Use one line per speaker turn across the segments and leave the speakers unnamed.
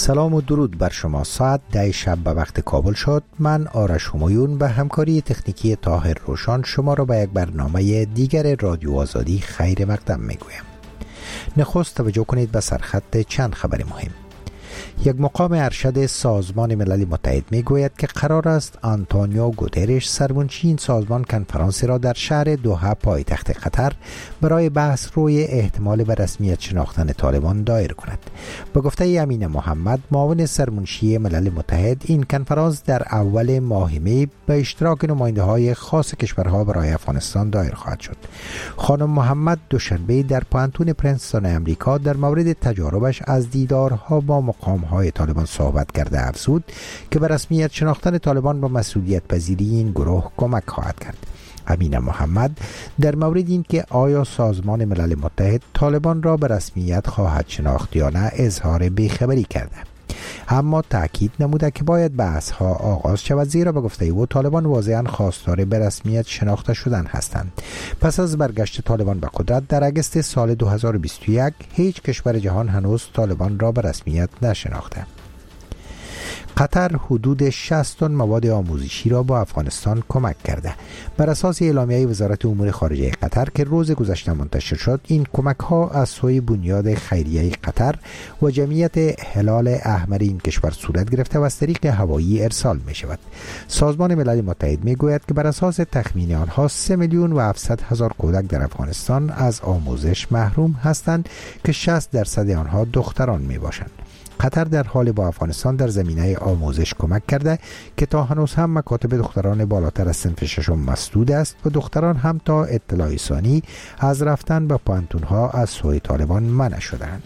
سلام و درود بر شما. ساعت 10 شب به وقت کابل شد. من آرش همایون به همکاری تکنیکی طاهر روشان شما را به یک برنامه دیگر رادیو آزادی خیر مقدم میگویم. نخست توجه کنید به سرخط چند خبر مهم. یک مقام ارشد سازمان ملل متحد میگوید که قرار است آنتونیو گوترش سرمنشی این سازمان کنفرانسی را در شهر دوحه پایتخت قطر برای بحث روی احتمال به رسمیت شناختن طالبان دایر کند. به گفته امین محمد معاون سرمنشی ملل متحد، این کنفرانس در اول ماه می به اشتراک نماینده های خاص کشورها برای افغانستان دایر خواهد شد. خانم محمد دوشنبه در پانتون پرنستون امریکا در مورد تجاربش از دیدارها با مقام‌های طالبان صحبت کرده افزود که به رسمیت شناختن طالبان با مسئولیت پذیری این گروه کمک خواهد کرد. امین محمد در مورد این که آیا سازمان ملل متحد طالبان را به رسمیت خواهد شناخت یا نه اظهار بیخبری کرده، اما تأکید نموده که باید بحث‌ها آغاز شود، زیرا به گفته او طالبان واضحاً خواستار به رسمیت شناخته شدن هستند. پس از برگشت طالبان به قدرت در اگست سال 2021 هیچ کشور جهان هنوز طالبان را به رسمیت نشناخته. قطر حدود 60 تن مواد آموزشی را با افغانستان کمک کرده. بر اساس اعلامیه وزارت امور خارجه قطر که روز گذشته منتشر شد، این کمک ها از سوی بنیاد خیریه قطر و جمعیت هلال احمر این کشور صورت گرفته و از طریق هوایی ارسال می شود. سازمان ملل متحد می گوید که بر اساس تخمین آنها 3,700,000 کودک در افغانستان از آموزش محروم هستند که 60% آنها دختران می باشند. قطر در حال با افغانستان در زمینه آموزش کمک کرده که تا هنوز هم مکاتب دختران بالاتر از صنف ششم مسدود است و دختران هم تا اطلاع ثانی از رفتن به پانتونها از سوی طالبان منع شدند.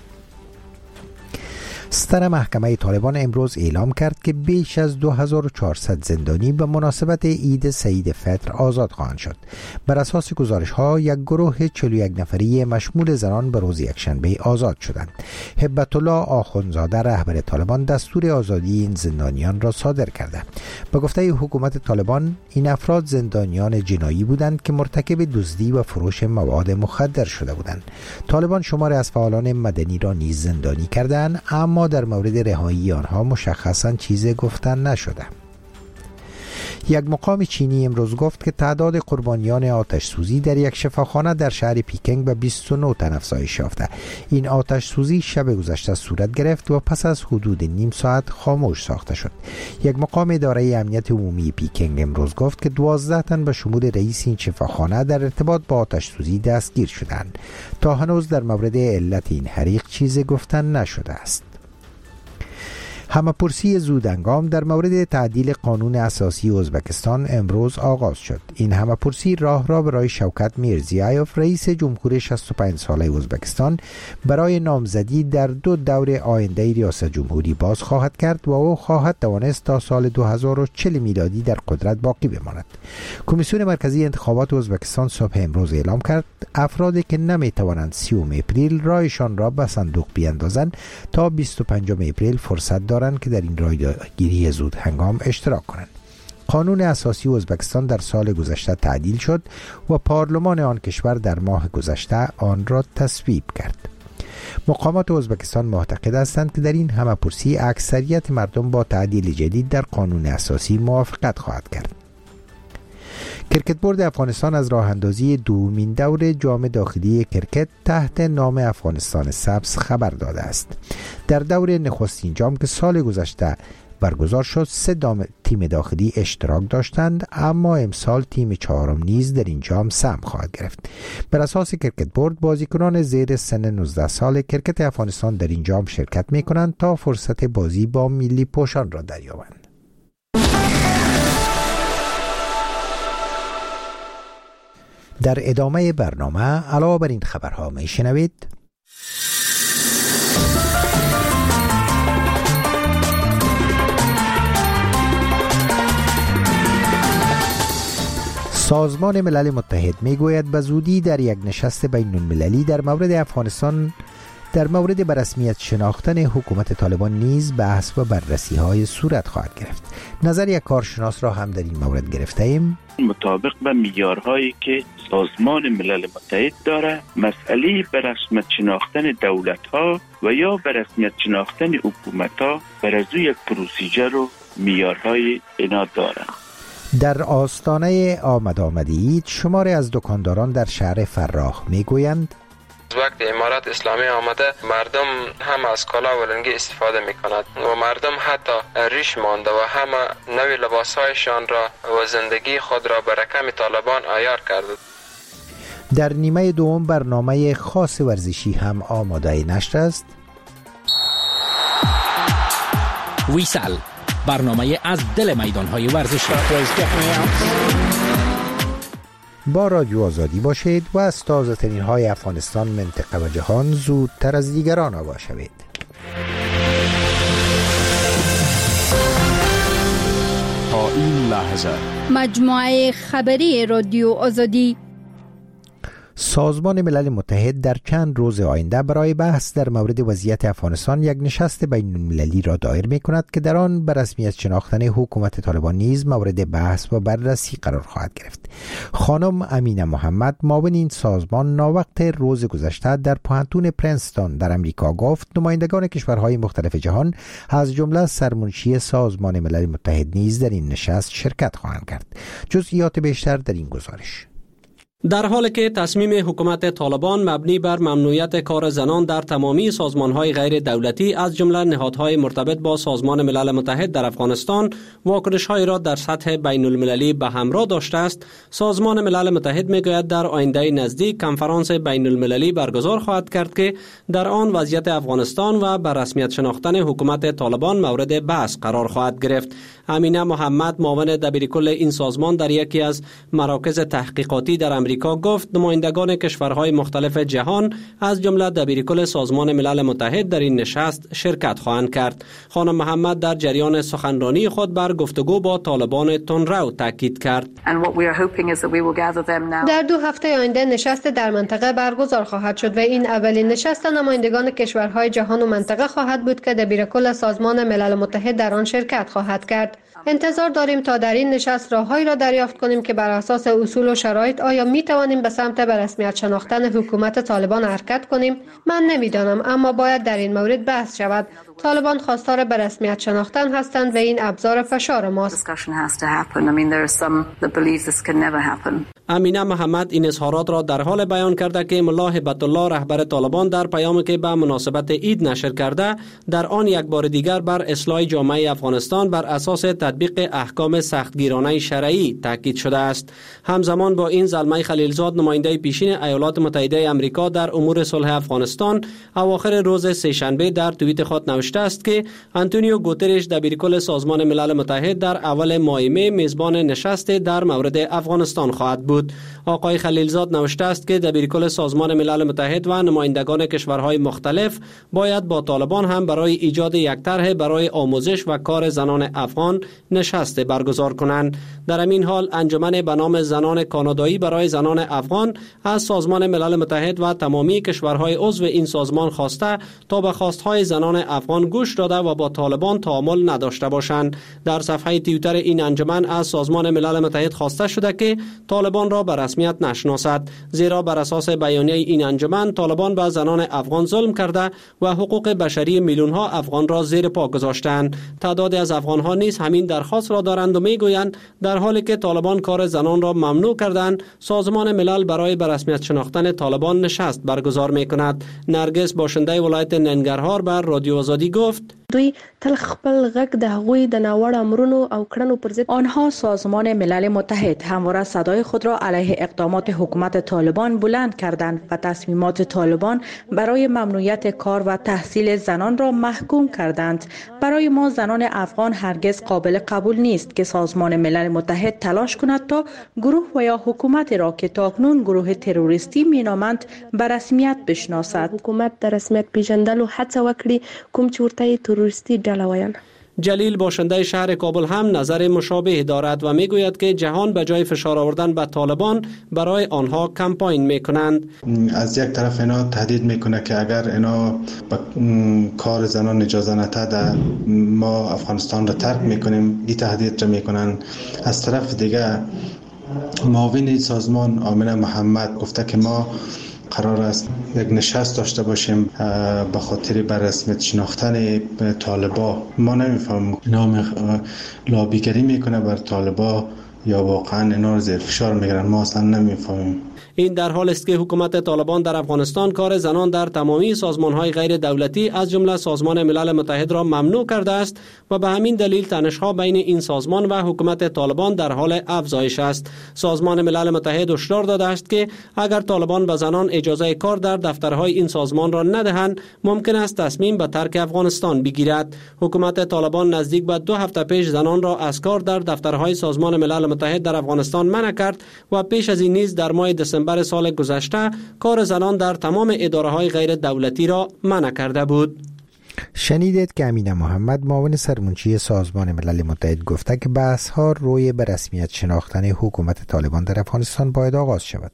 ستر محکمه طالبان امروز اعلام کرد که بیش از 2400 زندانی به مناسبت عید سعید فطر آزاد خواهند شد. بر اساس گزارش ها یک گروه 41 نفری مشمول زنان به روز یکشنبه آزاد شدند. هبت الله آخوندزاده رهبر طالبان دستور آزادی این زندانیان را صادر کرده. به گفته حکومت طالبان این افراد زندانیان جنایی بودند که مرتکب دزدی و فروش مواد مخدر شده بودند. طالبان شماری از فعالان مدنی را نیز زندانی کردند، اما در مورد رهایی آنها مشخصاً چیزی گفتن نشده. یک مقام چینی امروز گفت که تعداد قربانیان آتش سوزی در یک شفاخانه در شهر پیکنگ به 29 تن افزایش یافته. این آتش سوزی شب گذشته صورت گرفت و پس از حدود نیم ساعت خاموش ساخته شد. یک مقام اداره امنیت عمومی پیکنگ امروز گفت که 12 تن به شمول رئیس این شفاخانه در ارتباط با آتش سوزی دستگیر شدند. تا هنوز در مورد علت این حریق چیزی گفتن نشده است. همه‌پرسی زودهنگام در مورد تعدیل قانون اساسی ازبکستان امروز آغاز شد. این همه‌پرسی راه را برای شوکت میرزیایوف رئیس جمهور 65 ساله ازبکستان برای نامزدی در 2 دور آینده ریاست جمهوری باز خواهد کرد و او خواهد توانست تا سال 2040 میلادی در قدرت باقی بماند. کمیسیون مرکزی انتخابات ازبکستان صبح امروز اعلام کرد افرادی که نمیتوانند 30 اپریل رایشان را به صندوق بیاندازند تا 25 اپریل فرصت دارند که در این رایگیری زود هنگام اشتراک کنند. قانون اساسی ازبکستان در سال گذشته تعدیل شد و پارلمان آن کشور در ماه گذشته آن را تصویب کرد. مقامات ازبکستان معتقد هستند که در این همه‌پرسی اکثریت مردم با تعدیل جدید در قانون اساسی موافقت خواهد کرد. کرکت بورد افغانستان از راه اندازی دومین دور جام داخلی کرکت تحت نام افغانستان سبز خبر داده است. در دور نخستین جام که سال گذشته برگزار شد 3 تیم داخلی اشتراک داشتند، اما امسال تیم 4 نیز در این جام سهم خواهد گرفت. بر اساس کرکت بورد بازیکنان زیر سن 19 سال کرکت افغانستان در این جام شرکت می کنند تا فرصت بازی با ملی پوشان را دریابند. در ادامه برنامه علاوه بر این خبرها می شنوید: سازمان ملل متحد می گوید به زودی در یک نشست بین المللی در مورد افغانستان در مورد به رسمیت شناختن حکومت طالبان نیز بحث و بررسی های صورت خواهد گرفت. نظر یک کارشناس را هم در این مورد گرفته ایم.
مطابق به معیارهایی که سازمان ملل متحد داره، مسئله به رسمیت شناختن دولت‌ها و یا به رسمیت شناختن حکومت‌ها بر از یک پروسیجر و معیارهای اینا داره.
در آستانه آمدید شماری از دکانداران در شهر فراه میگویند
وقت امارت اسلامی آمده مردم هم از کالا و رنگی استفاده می کند و مردم حتی ریش مانده و همه نوی لباسهایشان را و زندگی خود را به رقم طالبان عیار کرده.
در نیمه دوم برنامه خاص ورزشی هم آماده نشر است.
ویسل، برنامه از دل میدانهای ورزشی.
با رادیو آزادی باشید و از تازه ترین های افغانستان، منطقه و جهان زودتر از دیگران آگاه شوید.
تا این لحظه
مجموعه خبری رادیو آزادی.
سازمان ملل متحد در چند روز آینده برای بحث در مورد وضعیت افغانستان یک نشست بین المللی را دایر می کند که در آن به رسمیت شناختن حکومت طالبان نیز مورد بحث و بررسی قرار خواهد گرفت. خانم امینه محمد، معاون این سازمان، ناوقت روز گذشته در پوهنتون پرنستون در امریکا گفت نمایندگان کشورهای مختلف جهان از جمله سرمنشی سازمان ملل متحد نیز در این نشست شرکت خواهند کرد. جزئیات بیشتر در این گزارش.
در حالی که تصمیم حکومت طالبان مبنی بر ممنوعیت کار زنان در تمامی سازمان‌های غیر دولتی از جمله نهادهای مرتبط با سازمان ملل متحد در افغانستان واکنش‌هایی را در سطح بین المللی به همراه داشته است، سازمان ملل متحد می‌گوید در آینده نزدیک کنفرانس بین المللی برگزار خواهد کرد که در آن وضعیت افغانستان و به رسمیت شناختن حکومت طالبان مورد بحث قرار خواهد گرفت. امینه محمد، معاون دبیرکل این سازمان، در یکی از مراکز تحقیقاتی در امریکا گفت نمایندگان کشورهای مختلف جهان از جمله دبیرکل سازمان ملل متحد در این نشست شرکت خواهند کرد. خانم محمد در جریان سخنرانی خود بر گفتگو با طالبان تندرو تاکید کرد.
در 2 هفته آینده نشست در منطقه برگزار خواهد شد و این اولین نشست نمایندگان کشورهای جهان و منطقه خواهد بود که دبیرکل سازمان ملل متحد در آن شرکت خواهد کرد. انتظار داریم تا در این نشست راههایی را دریافت کنیم که بر اساس اصول و شرایط آیا می توانیم به سمت به رسمیت شناختن حکومت طالبان حرکت کنیم. من نمیدانم، اما باید در این مورد بحث شود. طالبان خواستار به رسمیت شناختن هستند و این ابزار فشار ماست.
امینه محمد این اظهارات را در حال بیان کرده که ملا هبت الله رهبر طالبان در پیامی که به مناسبت عید نشر کرده در آن یک بار دیگر بر اصلاح جامعه افغانستان بر اساس تطبیق احکام سختگیرانه شرعی تاکید شده است. همزمان با این زلمه خلیلزاد، نماینده پیشین ایالات متحده آمریکا در امور صلح افغانستان، اواخر روز سه‌شنبه در توییت خود نوشته است که آنتونیو گوترش دبیرکل سازمان ملل متحد در اول ماه می میزبان نشست در مورد افغانستان خواهد بود. آقای خلیلزاد نوشته است که دبیرکل سازمان ملل متحد و نمایندگان کشورهای مختلف باید با طالبان هم برای ایجاد یک طرح برای آموزش و کار زنان افغان نشست برگزار کنند. در همین حال انجمن به نام زنان کانادایی برای زنان افغان از سازمان ملل متحد و تمامی کشورهای عضو این سازمان خواسته تا به خواستهای زنان افغان گوش داده و با طالبان تعامل نداشته باشند. در صفحه توییتر این انجمن از سازمان ملل متحد خواسته شده که طالبان را به رسمیت نشناسد، زیرا بر اساس بیانیه این انجمن طالبان به زنان افغان ظلم کرده و حقوق بشری میلیون‌ها افغان را زیر پا گذاشتند. تعدادی از افغان‌ها نیز همین درخواست را دارند و میگویند در حالی که طالبان کار زنان را ممنوع کردند، سازمان ملل برای به رسمیت شناختن طالبان نشست برگزار می‌کند. نرگس، باشنده ولایت ننګرهار، بر رادیو آزادی گفت
دوی تل خپل غږ د هغوی د ناوړه امرونو او کړنو پر ضد
آنها سازمان ملل متحد همواره صدای خود را علیه اقدامات حکومت طالبان بلند کردند و تصمیمات طالبان برای ممنوعیت کار و تحصیل زنان را محکوم کردند. برای ما زنان افغان هرگز قابل قبول نیست که سازمان ملل متحد تلاش کند تا گروه و یا حکومت را که تاکنون گروه تروریستی مینامند به رسمیت بشناسد.
حکومت د رسمیت پیژندلو هڅه وکړي، کوم چې ورته تروریستی ډله وایي.
جلیل باشنده شهر کابل هم نظر مشابه دارد و میگوید که جهان به جای فشار آوردن به طالبان برای آنها کمپاین میکنند.
از یک طرف اینا تهدید میکنه که اگر اینا با کار زنان اجازه نده ما افغانستان را ترک میکنیم، این تهدید را میکنن. از طرف دیگه معاون سازمان آمنه محمد گفته که ما قرار است یک نشست داشته باشیم به خاطر بر رسمیت شناختن طالبا. ما نمیفهمیم اینا لابیگری میکنه بر طالبا یا واقعا اینا رو زیر فشار میگیرن، ما اصلا نمیفهمیم.
این در حال است که حکومت طالبان در افغانستان کار زنان در تمامی سازمان‌های غیر دولتی از جمله سازمان ملل متحد را ممنوع کرده است و به همین دلیل تنش‌ها بین این سازمان و حکومت طالبان در حال افزایش است. سازمان ملل متحد هشدار داده است که اگر طالبان به زنان اجازه کار در دفترهای این سازمان را ندهند، ممکن است تصمیم به ترک افغانستان بگیرد. حکومت طالبان نزدیک به 2 هفته پیش زنان را از کار در دفترهای سازمان ملل متحد در افغانستان منع کرد و پیش از این نیز در ماه دسامبر سال گذشته کار زنان در تمام اداره‌های غیر دولتی را منع کرده بود.
شنیدید که امینه محمد معاون سرمنشی سازمان ملل متحد گفته که بحث‌ها روی به رسمیت شناختن حکومت طالبان در افغانستان باید آغاز شود.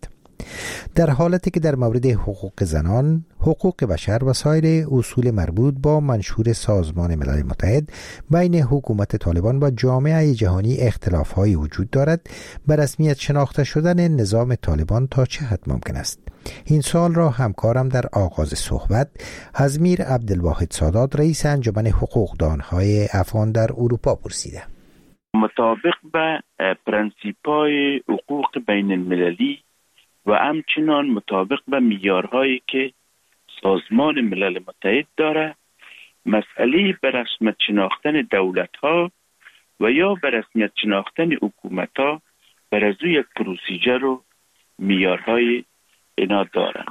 در حالتی که در مورد حقوق زنان، حقوق بشر و سایر اصول مربوط با منشور سازمان ملل متحد بین حکومت طالبان و جامعه جهانی اختلاف‌های وجود دارد، به رسمیت شناخته شدن نظام طالبان تا چه حد ممکن است؟ این سوال را همکارم در آغاز صحبت ازمیر عبدالواحد سادات رئیس انجمن حقوقدانهای افغان در اروپا پرسیده.
مطابق به پرنسیپ‌های حقوق بین المللی و همچنان مطابق به معیارهایی که سازمان ملل متحد داره، مسئله به رسمیت شناختن دولت‌ها و یا به رسمیت شناختن حکومت‌ها بر از یک پروسیجر و معیارهای اینا داره.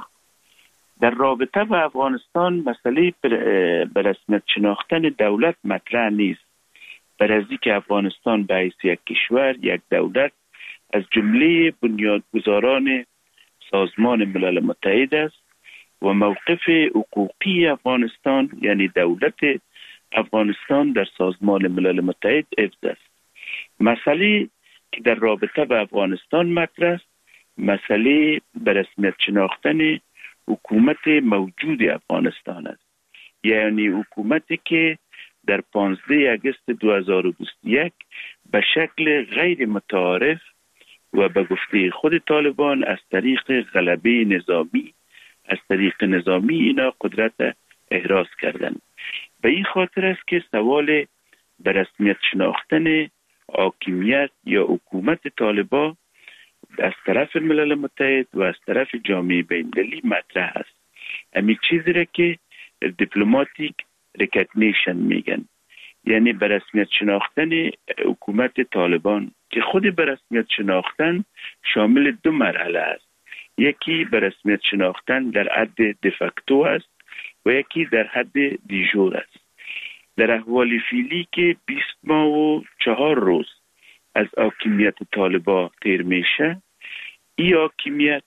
در رابطه با افغانستان مسئله به رسمیت شناختن دولت مطرح نیست، بر از اینکه افغانستان به حیث یک کشور، یک دولت از جمله بنیادگذاران سازمان ملل متحد است و موقف حقوقی افغانستان یعنی دولت افغانستان در سازمان ملل متحد حفظ است. مسئله که در رابطه با افغانستان مطرح است، مسئله به رسمیت شناختن حکومت موجود افغانستان است، یعنی حکومتی که در 15 آگوست 2021 به شکل غیر متعارف و به گفته خود طالبان از طریق غلبه نظامی، از طریق نظامی اینا قدرت احراز کردن. به این خاطر است که سوال به رسمیت شناختن حاکمیت یا حکومت طالبان از طرف ملل متحد و از طرف جامعه بین‌المللی مطرح است. همین چیزی را که دیپلماتیک ریکگنیشن میگن، یعنی به رسمیت شناختن حکومت طالبان که خود به رسمیت شناختن شامل 2 مرحله است. یکی به رسمیت شناختن در حد دفاکتو است و یکی در حد دیجور است. در احوال فعلی که 20 ماه و 4 روز از حاکمیت طالبان تیر میشه، این حاکمیت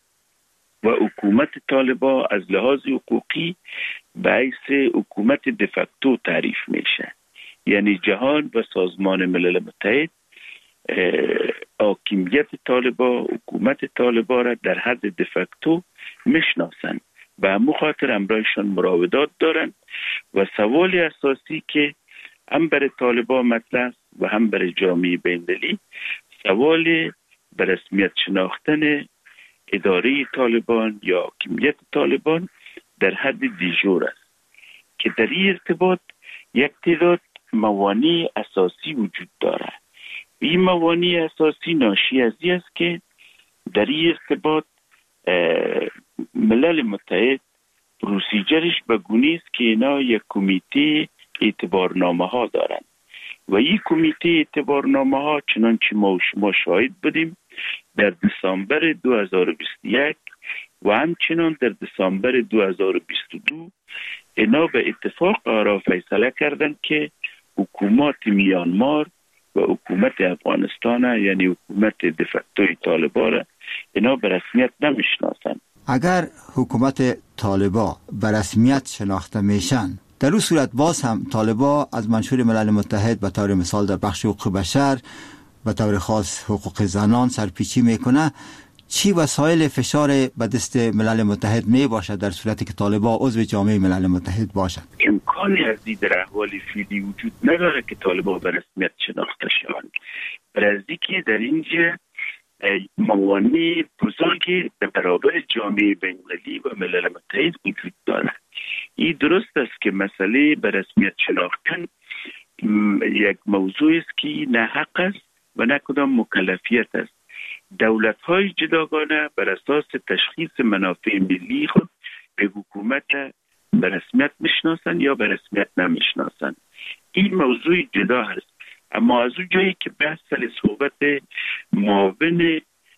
و حکومت طالبان از لحاظ حقوقی به حیث حکومت دفاکتو تعریف میشه، یعنی جهان و سازمان ملل متحد حاکمیت طالبان، حکومت طالبان را در حد دفاکتو میشناسند. به همون خاطر همراهشان مراودات دارند و سوال اساسی که هم برای طالبان مطرح است و هم برای جامعه بین‌المللی، سوال به رسمیت شناختن اداره طالبان یا حاکمیت طالبان در حد دیجور است که در این ارتباط یک تعداد موانع اساسی وجود دارد. این موانع اساسی ناشی از این است که در این ارتباط ملل متحد پروسیجرش به گونه است که اینا یک کمیته اعتبارنامه ها دارند و این کمیته اعتبارنامه ها چنانچه ما و شما شاهد بودیم در دسامبر 2021 و همچنان در دسامبر 2022 اینا به اتفاق آرا فیصله کردند که حکومت میانمار و حکومت افغانستان یعنی حکومت دفاکتوی طالبان اینا به رسمیت نمیشناسند.
اگر حکومت طالبان به رسمیت شناخته میشن در اون صورت باز هم طالبان از منشور ملل متحد به طور مثال در بخش حقوق بشر به طور خاص حقوق زنان سرپیچی میکنه. چی وسایل فشار به دست ملل متحد می باشد در صورتی که طالبان عضو جامعه ملل متحد باشد؟
امکانی از دید در احوال فعلی وجود نداره که طالبان به رسمیت شناخته شوند. برای که در اینجا موانع بزرگی در برابر جامعه بین‌المللی و ملل متحد وجود دارد. این درست است که مسئله به رسمیت شناختن یک موضوع است که نه حق است و نه کدام مکلفیت است. دولت‌های جداگانه بر اساس تشخیص منافع ملی خود به حکومت به رسمیت میشناسند یا به رسمیت نمیشناسند. این موضوع جدا است. اما از اون جایی که بحث صحبت معاون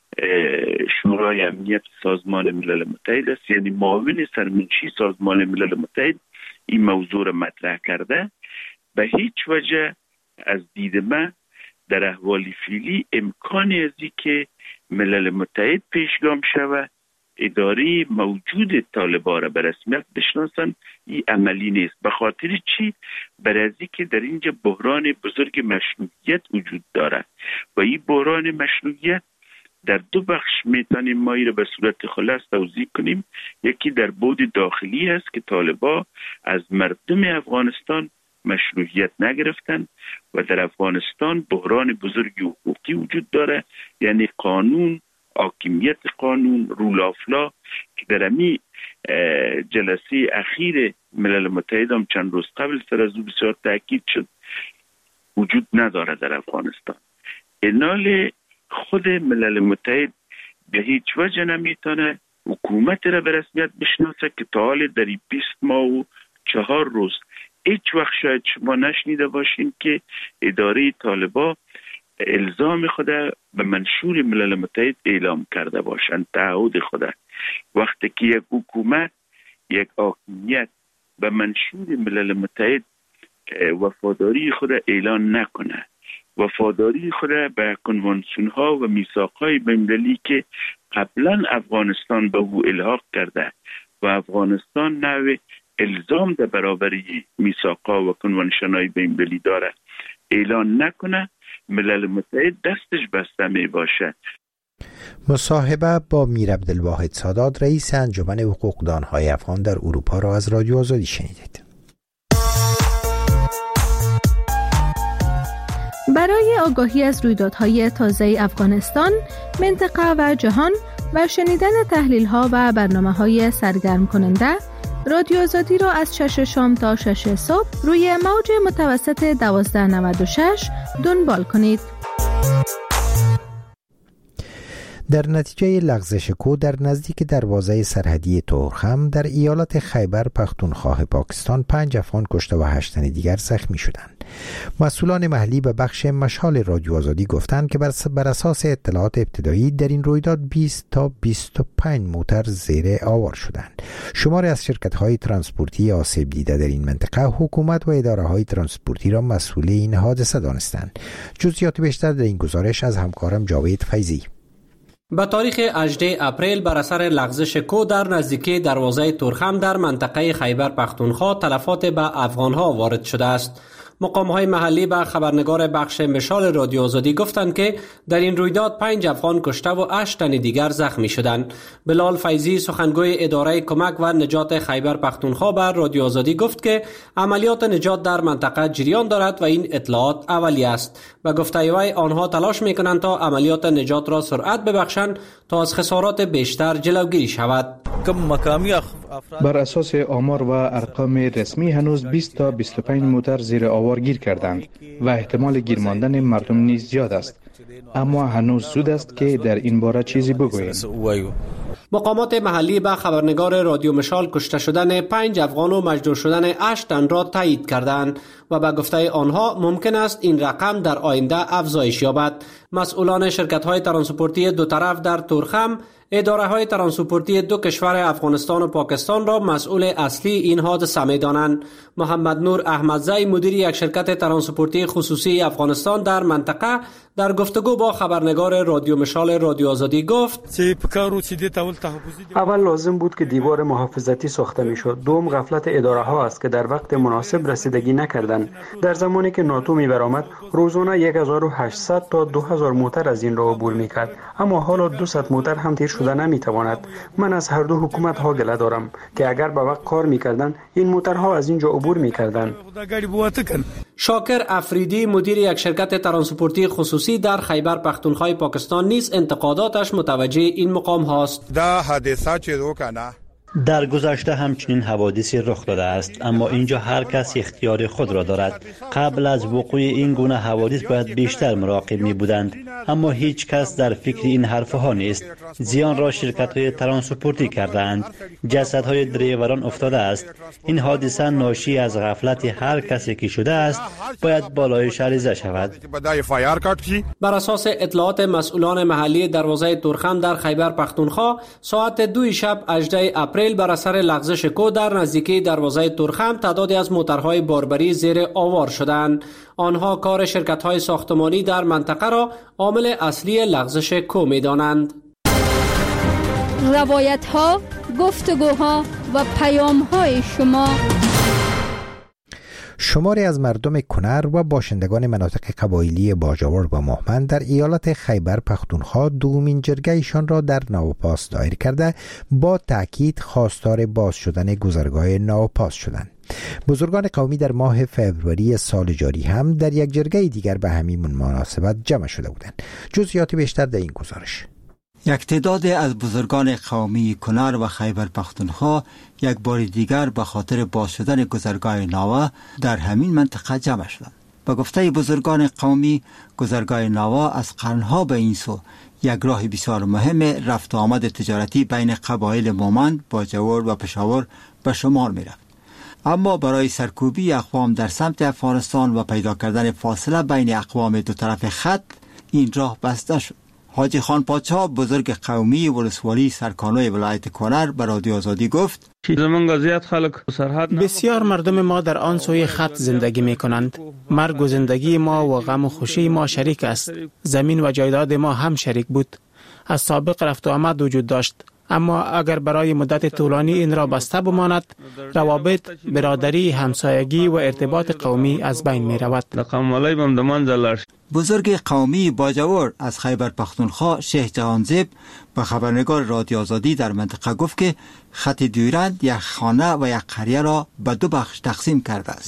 شورای امنیت سازمان ملل متحد است، یعنی معاون سرمنشی سازمان ملل متحد این موضوع را مطرح کرده، به هیچ وجه از دید من در احوال فعلی امکانی از این که ملل متحد پیشگام شود اداره موجود طالبان را به رسمیت بشناسند این عملی نیست. به خاطر چی؟ برای که در اینجا بحران بزرگ مشروعیت وجود دارد و این بحران مشروعیت در دو بخش میتونیم ما را به صورت خلاص توضیح کنیم. یکی در بعد داخلی است که طالبان از مردم افغانستان مشروعیت نگرفتن و در افغانستان بحران بزرگ حقوقی وجود داره، یعنی قانون، حاکمیت قانون، رول آف لا که در امی جلسه اخیر ملل متحد هم چند روز قبل سر از او بسیار تاکید شد وجود نداره در افغانستان. اینال خود ملل متحد به هیچ وجه نمیتونه حکومت را به رسمیت بشناسه که تا حال در 20 ماه و 4 روز هیچ وقت شاید شما نشنیده باشین که اداره طالبان الزام خود به منشور ملل متحد اعلام کرده باشند، تعهد خود. وقتی که یک حکومت، یک حاکمیت به منشور ملل متحد وفاداری خود اعلان نکنه، وفاداری خود به کنوانسیون ها و میثاق های بین‌المللی که قبلا افغانستان به او الحاق کرده و افغانستان نوع الزام در برابر میثاق ها و کنوانسیون های بین‌المللی داره اعلان نکنه، ملل متحد دستش بسته می باشه.
مصاحبه با میر عبدالواحد سادات رئیس انجمن حقوقدانهای افغان در اروپا را از رادیو آزادی شنیدید.
برای آگاهی از رویدادهای تازه افغانستان، منطقه و جهان و شنیدن تحلیل‌ها و برنامه‌های سرگرم کننده، رادیو آزادی را از 6 شام تا 6 صبح روی موج متوسط 1296 دنبال کنید.
در نتیجه لغزش کو در نزدیک دروازه سرحدی تورخم در ایالت خیبر پختونخوا پاکستان 5 افغان کشته و 8 تن دیگر زخمی شدند. مسئولان محلی به بخش مشال رادیو آزادی گفتند که بر اساس اطلاعات ابتدایی در این رویداد 20 تا 25 موتر زیر آوار شدند. شماری از شرکت‌های ترانسپورتی آسیب دیده در این منطقه حکومت و اداره‌های ترانسپورتی را مسئول این حادثه دانستند. جزئیات بیشتر در این گزارش از همکارم جاوید فیضی.
به تاریخ 18 اپریل بر اثر لغزش کو در نزدیکی دروازه تورخم در منطقه خیبر پختونخوا تلفات به افغانها وارد شده است. مقام‌های محلی به خبرنگار بخش مشال رادیو آزادی گفتند که در این رویداد 5 افغان کشته و 8 تن دیگر زخمی شدند. بلال فیضی سخنگوی اداره کمک و نجات خیبر پختونخوا بر رادیو آزادی گفت که عملیات نجات در منطقه جریان دارد و این اطلاعات اولیه است. به گفته وی آنها تلاش می‌کنند تا عملیات نجات را سرعت ببخشند تا از خسارات بیشتر جلوگیری شود.
بر اساس آمار و ارقام رسمی هنوز 20 تا 25 موتر زیر آوار گیر کردند و احتمال گیر ماندن مردم نیز زیاد است، اما هنوز زود است که در این باره چیزی بگوییم.
مقامات محلی به خبرنگار رادیو مشال کشته شدن 5 افغان و مجروح شدن 8 تن را تایید کردند و به گفته آنها ممکن است این رقم در آینده افزایش یابد. مسئولان شرکت‌های ترانسپورتی دو طرف در تورخم اداره‌های ترانسپورتی دو کشور افغانستان و پاکستان را مسئول اصلی این حادثه می‌دانند. محمد نور احمدزی مدیر یک شرکت ترانسپورتی خصوصی افغانستان در منطقه در گفتگو با خبرنگار رادیو مشال رادیو آزادی گفت
اول لازم بود که دیوار محافظتی ساخته میشد. دوم غفلت اداره ها است که در وقت مناسب رسیدگی نکردند. در زمانی که ناتو میبرآمد روزانه 1800 تا 2000 موتر از این راه عبور میکرد، اما حالا 200 موتر هم تیر شده نمیتواند. من از هر دو حکومت ها گله دارم که اگر به وقت کار میکردند این موترها از اینجا عبور میکردند.
شاکر افریدی مدیر یک شرکت ترانسپورتی خصوصی در خیبر پختونخوا پاکستان نیز انتقاداتش متوجه این مقام هاست.
در گذشته همچنین حوادثی رخ داده است، اما اینجا هر کس اختیار خود را دارد. قبل از وقوع این گونه حوادث باید بیشتر مراقب می بودند، اما هیچ کس در فکر این حرفها نیست. زیان را شرکت‌های ترانسپورتی کردند، جسدهای دریوران افتاده است. این حادثه ناشی از غفلت هر کسی که شده است، باید بالایش عریضه شود.
بر اساس اطلاعات مسئولان محلی دروازه تورخم در خیبر پختونخوا ساعت 2 شب 18 اپریل بر اثر لغزش کو در نزدیکی دروازه تورخم تعدادی از موترهای باربری زیر آوار شدند. آنها کار شرکت‌های ساختمانی در منطقه را عامل اصلی لغزش کو می‌دانند.
روایت‌ها، گفتگوها و پیام‌های شما.
شماری از مردم کنر و باشندگان مناطق قبایلی باجوور و مهمند در ایالت خیبر پختونخوا دومین جرگه‌ایشان را در نوپاس دایر کرده با تأکید خواستار باز شدن گذرگاه نوپاس شدند. بزرگان قومی در ماه فوریه سال جاری هم در یک جرگه دیگر به همین مناسبت جمع شده بودند. جزئیات بیشتر در این گزارش.
یک تعداد از بزرگان قومی کنر و خیبر پختونخوا یک بار دیگر به خاطر باز شدن گذرگاه ناوا در همین منطقه جمع شدند. به گفته بزرگان قومی، گذرگاه ناوا از قرنها به این سو یک راه بسیار مهم رفت و آمد تجارتی بین قبایل مومند، باجوور و پشاور به شمار می رفت. اما برای سرکوبی اقوام در سمت افغانستان و پیدا کردن فاصله بین اقوام دو طرف خط این راه بسته شد. حاجی خان پادشاه بزرگ قومی ولسوالی سرکانوی ولایت کنر به رادیو آزادی گفت:
بسیار مردم ما در آن سوی خط زندگی می کنند. مرگ و زندگی ما و غم و خوشی ما شریک است. زمین و جایداد ما هم شریک بود. از سابق رفت و آمد وجود داشت، اما اگر برای مدت طولانی این را بسته بماند، روابط، برادری، همسایگی و ارتباط قومی از بین می رود.
بزرگ قومی باجوور از خیبر پختونخوا شیخ جهانزیب به خبرنگار رادیو آزادی در منطقه گفت که خط دیورند یک خانه و یک قریه را به دو بخش تقسیم کرده است.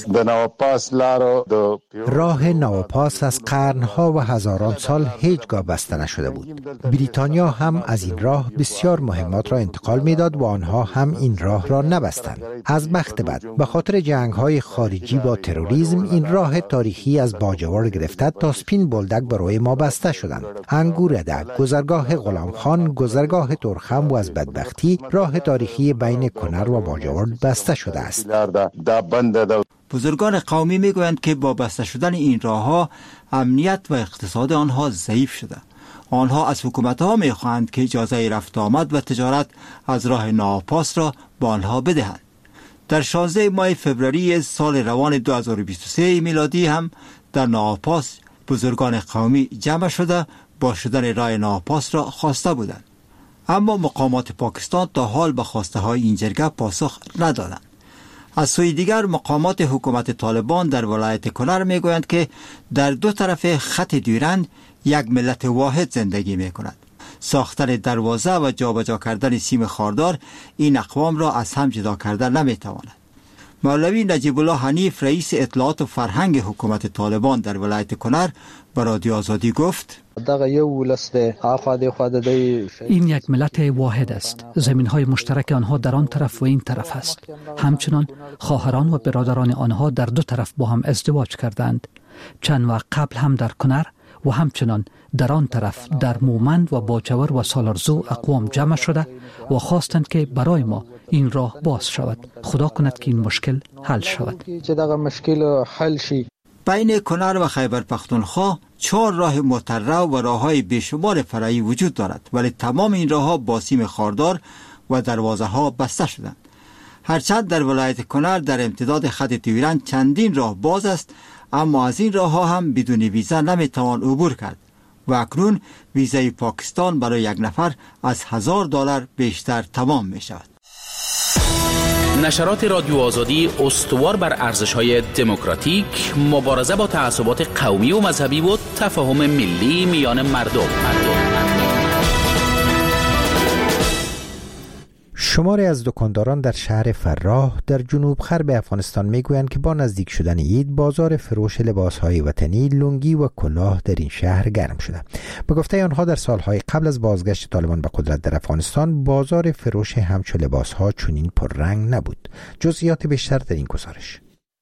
راه نوپاس از قرنها و هزاران سال هیچگاه بسته نشده بود. بریتانیا هم از این راه بسیار مهمات را انتقال میداد و آنها هم این راه را نبستند. از بخت بد به خاطر جنگ‌های خارجی با تروریسم این راه تاریخی از باجوور گرفته تا سپین بولدک برای ما بسته شدند. انگوردک، گذرگاه غلامخان، گذرگاه تورخم و از بدبختی راه تاریخی بین کنر و باجوور بسته شده است.
بزرگان قومی میگویند که با بسته شدن این راه‌ها امنیت و اقتصاد آنها ضعیف شده. آنها از حکومت‌ها می‌خواهند که اجازه رفت آمد و تجارت از راه نوپاس را به آنها بدهند. در 16 ماه فوریه سال روان 2023 میلادی هم در نوپاس بزرگان قومی جمع شده با شدن راه نوپاس را خواسته بودند، اما مقامات پاکستان تا حال به خواسته های این جرگه پاسخ ندادند. از سوی دیگر مقامات حکومت طالبان در ولایت کنر میگویند که در دو طرف خط دیورند یک ملت واحد زندگی میکند. ساختن دروازه و جابجا کردن سیم خاردار این اقوام را از هم جدا کرده نمیتواند. مولوی نجیب الله حنیف رئیس اطلاعات و فرهنگ حکومت طالبان در ولایت کنر به رادیو آزادی گفت:
این یک ملت واحد است. زمین‌های مشترک آنها در آن طرف و این طرف است. همچنان خواهران و برادران آنها در دو طرف با هم ازدواج کردند. چند وقت قبل هم در کنر و همچنان در آن طرف در مومند و باجوور و سالارزو اقوام جمع شده و خواستند که برای ما این راه باز شود. خدا کند که این مشکل حل شود.
بین کنر و خیبر پختونخوا 4 راه مترو و راه‌های بیشمار فرعی وجود دارد، ولی تمام این راه‌ها با سیم خاردار و دروازه‌ها بسته شدند. هرچند در ولایت کنر در امتداد خط دیورند چندین راه باز است، اما از این راه‌ها هم بدون ویزا نمیتوان عبور کرد. و اکنون ویزای پاکستان برای یک نفر از $1000 بیشتر تمام می شود.
نشرات رادیو آزادی استوار بر ارزش‌های دموکراتیک، مبارزه با تعصبات قومی و مذهبی و تفاهم ملی میان مردم.
شماری از دکانداران در شهر فراه در جنوب غرب افغانستان میگویند که با نزدیک شدن عید بازار فروش لباسهای وطنی، لنگی و کلاه در این شهر گرم شده. به گفته آنها در سالهای قبل از بازگشت طالبان به قدرت در افغانستان بازار فروش همچو لباسها چنین پررنگ نبود. جزئیات بیشتر در این گزارش.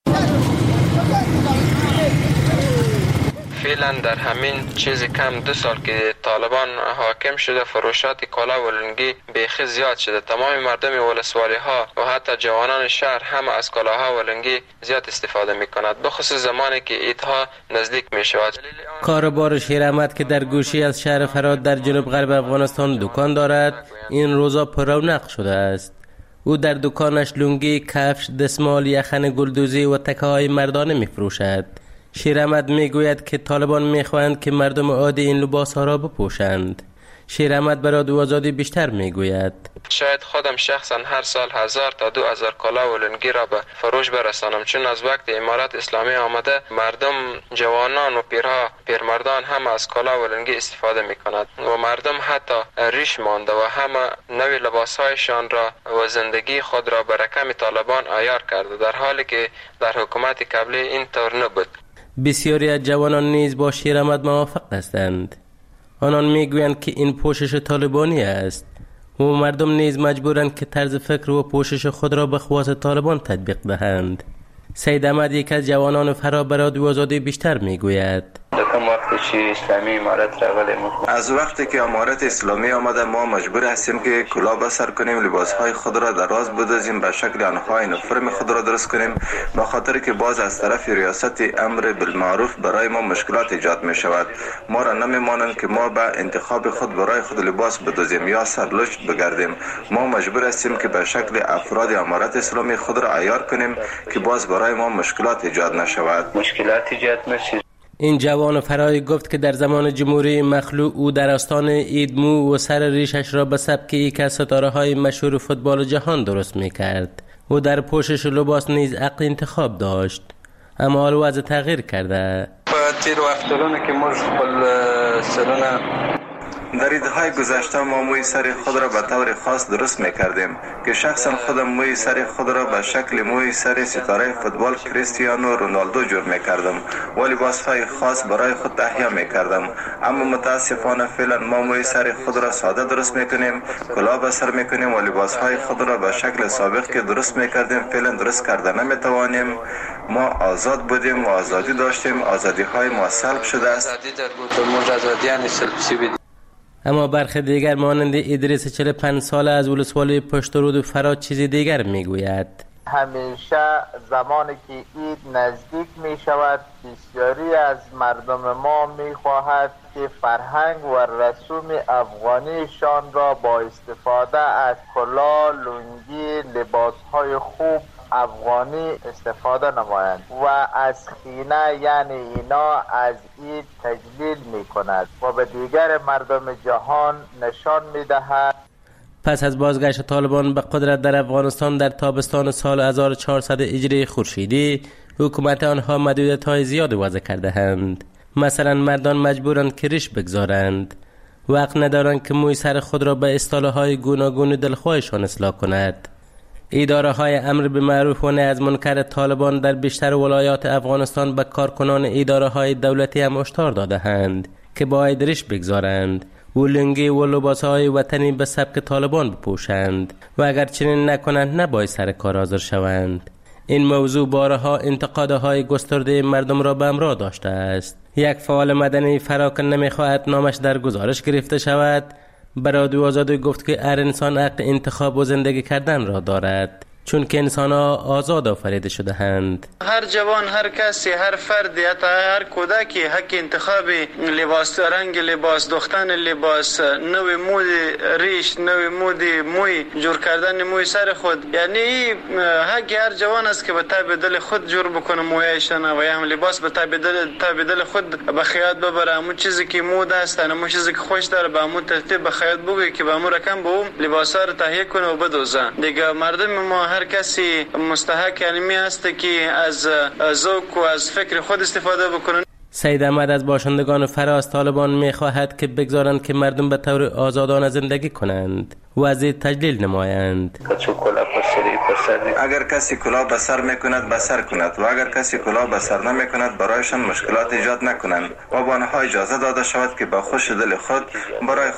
فعلا در همین چیزی کم 2 سال که طالبان حاکم شده فروشات کالا و لنگی بیخی زیاد شده. تمام مردم ولسوالی ها و حتی جوانان شهر هم از کالاها و لنگی زیاد استفاده می کند، بخصوص زمانی که عیدها نزدیک می شود.
کاربار شیر احمد که در گوشی از شهر فرات در جنوب غرب افغانستان دکان دارد این روزا پر رونق شده است. او در دکانش لنگی، کفش، دستمال، یخن گلدوزی و تکه های مردانه می فروشد. شیر احمد می گوید که طالبان می خواهند که مردم عادی این لباس ها را بپوشند. شیر احمد برای رادیو آزادی بیشتر می گوید
شاید خودم شخصا هر سال 1000 تا 2000 کالا و لنگی را به فروش برسانم، چون از وقت امارت اسلامی آمده مردم، جوانان و پیرمردان هم از کالا و لنگی استفاده می کند و مردم حتی ریش مانده و همه نوی لباس هایشان را و زندگی خود را به رقم طالبان عیار کرده، در حالی که در حکومت قبلی این طور نبود.
بسیاری از جوانان نیز با شیر احمد موافق هستند. آنان میگویند که این پوشش طالبانی است و مردم نیز مجبورند که طرز فکر و پوشش خود را به خواست طالبان تطبیق دهند. سید احمد یک از جوانان فرا به رادیو آزادی بیشتر میگوید
از وقتی که امارت اسلامی آمده ما مجبور هستیم که کلاه به سر کنیم، لباسهای خود را دراز بدازیم، به شکل آنها اینفرم خود را درست کنیم، به خاطر که باز از طرف ریاست امر بالمعروف برای ما مشکلات ایجاد می شود. ما را نمیمانند که ما به انتخاب خود برای خود لباس بدازیم یا سرلشت بگردیم. ما مجبور هستیم که به شکل افراد امارت اسلامی خود را عیار کنیم که باز برای ما مشکلات ایجاد نشود.
این جوان فرای گفت که در زمان جمهوری مخلوع او در آستان عید مو و سر ریشش را به سبک یک از ستاره های مشهور فوتبال جهان درست می کرد. او در پوشش لباس نیز عقل انتخاب داشت، اما حال وضع تغییر کرده.
تیر وقتونه که ما سرونه در عیدهای گذشته ما موی سر خود را به طور خاص درست میکردیم که شخصا خودم موی سر خود را به شکل موی سر ستاره فوتبال کریستیانو رونالدو جور میکردم و لباسهای خاص برای خود تهیه میکردم، اما متاسفانه فعلا ما موی سر خود را ساده درست میکنیم، کلاه به سر میکنیم و لباسهای خود را به شکل سابق که درست میکردیم فعلا درست کرده نمیتوانیم. ما آزاد بودیم و آزادی داشتیم، آزادی های ما سلب شده است.
اما برخی دیگر مانند ادریس 45 ساله از ولسوالی پشترود و فرات چیزی دیگر میگوید.
همیشه زمانی که عید نزدیک می شود بسیاری از مردم ما می خواهد که فرهنگ و رسوم افغانیشان را با استفاده از کلاه، لنگی، لباسهای خوب افغانی استفاده نمایند و از خینه یعنی اینا از عید تجلیل می کند و به دیگر مردم جهان نشان می دهد.
پس از بازگشت طالبان به قدرت در افغانستان در تابستان سال 1400 هجری خورشیدی حکومت آنها محدودیت‌های زیاد وضع کرده اند. مثلا مردان مجبورند که ریش بگذارند، وقت ندارند که موی سر خود را به اصطلاح‌های گوناگون دلخواهشان اصلاح کند. اداره های امر به معروف و نهی از منکر طالبان در بیشتر ولایات افغانستان به کارکنان اداره های دولتی هم هشدار داده‌اند که باید ریش بگذارند و لنگی و لباس های وطنی به سبک طالبان بپوشند و اگر چنین نکنند نباید سر کار حاضر شوند. این موضوع بارها انتقادهای گسترده مردم را به همراه داشته است. یک فعال مدنی فراکن نمیخواهد نامش در گزارش گرفته شود، برای رادیو آزادی گفت که هر انسان حق انتخاب و زندگی کردن را دارد.
چون که انسان‌ها آزاد آفریده شده اند.
هر جوان، هر کسی، هر فردی، حتی هر کودکی حق انتخاب لباس، رنگ لباس، دوختن لباس، نوع مود ریش، نوع مود موی، جور کردن موی سر خود، یعنی حق هر جوان است که به تاب دل خود جور بکنه مویشان و یا هم لباس به تاب دل خود به خیاط ببره. همون چیزی که مود است، همون چیزی که خوش داره به همون ترتیب به خیاط بگه که به همون رقم به اون لباسا رو تهیه کنه و بدوزه. دیگه مردم ما هر کسی مستحق علمی است که از ذوق و از فکر خود استفاده بکنه.
سید احمد از باشندگان فراز طالبان می‌خواهد که بگذارند که مردم به طور آزادانه زندگی کنند و از این تجلیل نمایند.
اگر کسی کلاه به سر میکند به سر کند و اگر کسی کلاه به سر نمیکند برایشان مشکلات ایجاد نکنند و به آنها اجازه داده شود که با خوش دل خود برای